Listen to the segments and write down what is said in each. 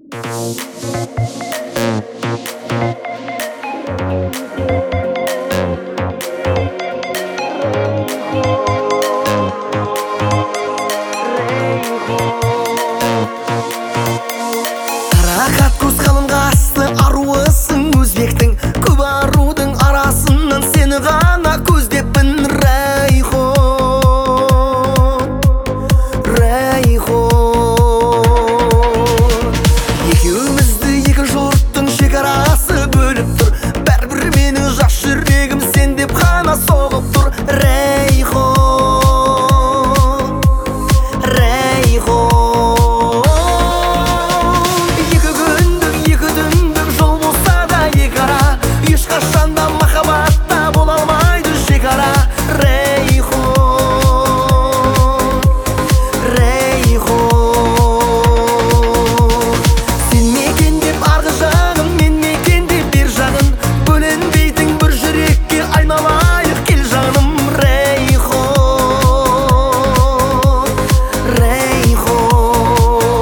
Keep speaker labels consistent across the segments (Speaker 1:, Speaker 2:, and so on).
Speaker 1: Қарақат көз қалың қасты аруысың өзбектің, көп арудың арасынан сені ғана көздеппін. Райхон, Райхон, екеумізді екі жұрттың шекарасы бөліп тұр, бәрібір менің жас жүрегім сен деп қана соғып тұр. Райхон, Райхон, екі күндік екі түндік жол болса да екі ара, ешқашанда махаббатта бола алмайды шекара. Райхон, Райхон, сен мекендеп арғы жағын, мен мекендеп бер жағын, бөленбейтін бір жүрекке айналайық кел жаным. Райхон, Райхон,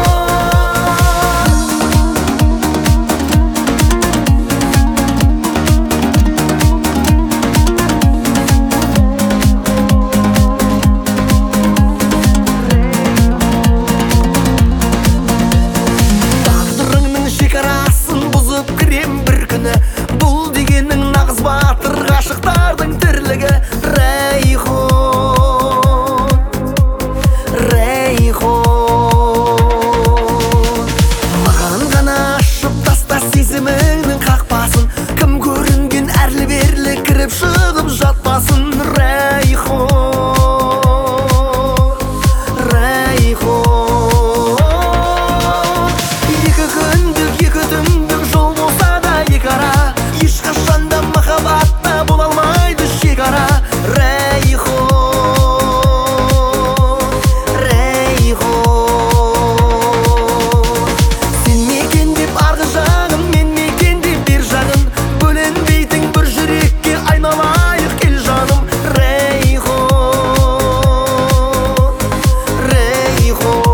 Speaker 1: тағдырыңның шекарасын бұзып кірем бір күні, бұл дегенің нағыз батыр ғашықтардың тірлігі. Райхон, Райхон, маған ғана ашып таста сезіміңнің қақпасын, кім көрінген әрлі берлі кіріп шығып жатпасын. Райхон, Райхон, екі күндік екі түндік жол болса да екі ара, ешқашанда махаббатта бола алмайды шекара. Райхон, Райхон, сен мекендеп арғы жағын, мен мекендеп бер жағын, бөленбейтін бір жүрекке айналайық кел жаным. Райхон, Райхон,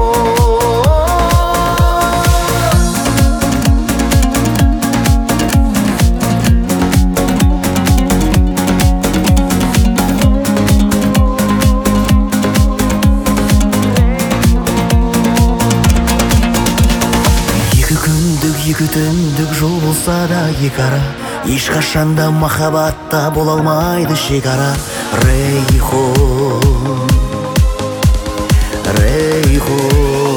Speaker 1: екі күндік екі түндік жол болса да екі ара, ешқашанда махаббатта бола алмайды шекара. Райхон, Райхон.